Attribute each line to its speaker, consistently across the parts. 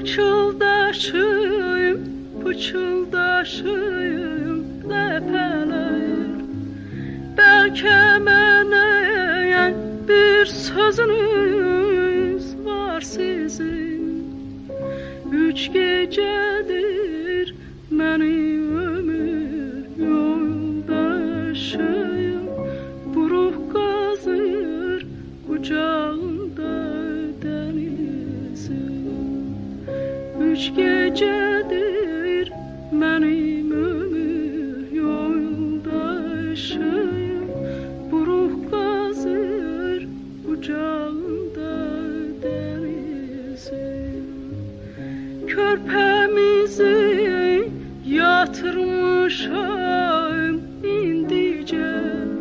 Speaker 1: Pıçıldaşım, pıçıldaşım ləpələr. Bəlkə mənə bir sözünüz var sizin. Üç gecədir mənim ömür yoldaşım. Buruq qazır qucağında dənizim. Üç gecədir mənim ömür yoldaşım. Buruq qazır qucağında dənizim. Körpəmizi yatırmışam indicə.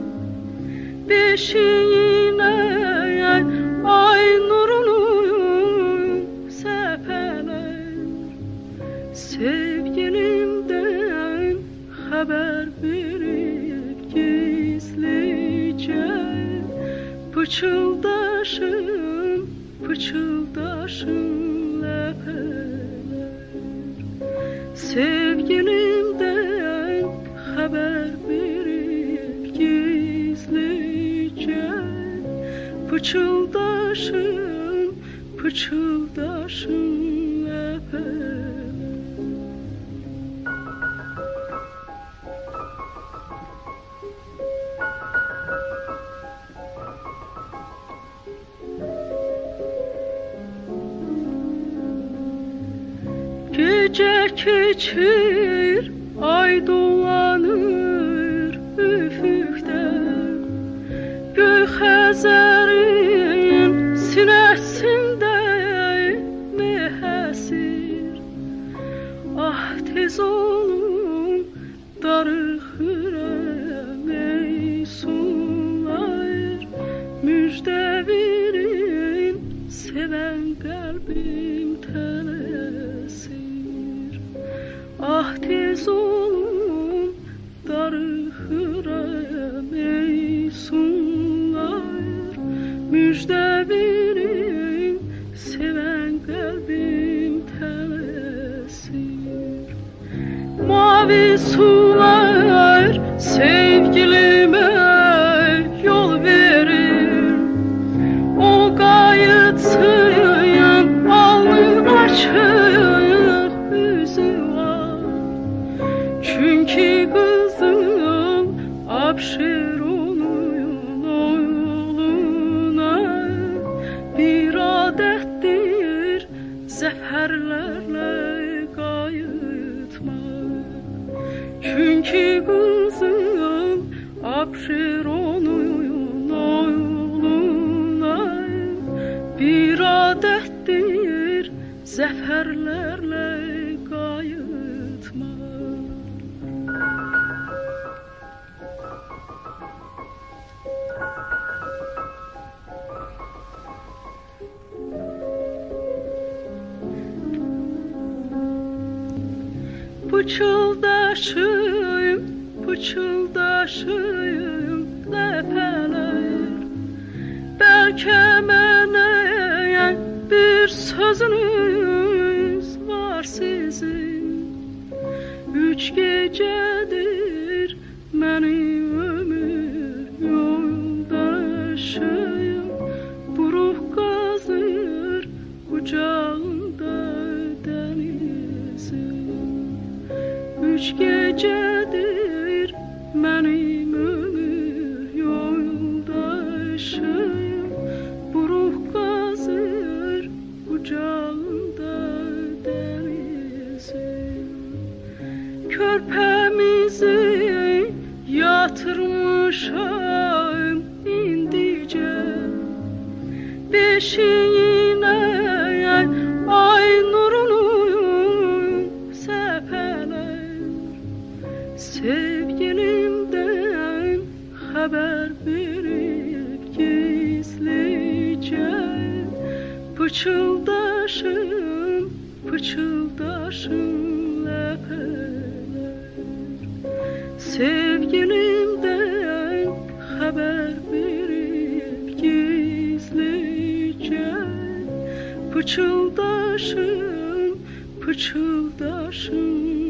Speaker 1: Beşiyinə ay nurunu səpələr. Sevgilimdən xəbər verib gizlicə. Pıçıldaşım, pıçıldaşım ləpələr. Sevgilimdən xəbər verib gizlicə. Pıçıldaşım, pıçıldaşım ləpələr. Gecə keçir, ay dolanır üfüqdə. Göy Xəzərin sinəsində mehəsir. Ah tez olun, darıxıram ey sular. Müjdə verin, sevən qəlbim tələsir. Ah tez olun, darıxıram ey sular. Müjdə verin, sevən qəlbim tələsir. Mavi sular sevgilimə yol verir. O qayıtsın, alnı açıq üzü var. Çünki qızım Abşeronuyun oğluna bir adətdir zəfərlərlə qayıtmaq. Çünki qızım Abşeronuyun oğluna bir adətdir zəfərlərlə qayıtmaq. Pıçıldaşım, pıçıldaşım ləpələr. Bəlkə mənə bir sözünüz var sizin. Üç gecədir mənim ömür yoldaşım. Buruq qazır qucağında dənizim. Üç gecədir mənim ömür yoldaşım. Buruq qazır qucağında dənizim. Körpəmizi yatırmışam indicə. Beşiyinə ay nurunu səpələr. Sevgilimdən xəbər verib gizlicə. Pıçıldaşım, pıçıldaşım ləpələr. Sevgilimdən xəbər verib gizlicə. Pıçıldaşım, pıçıldaşın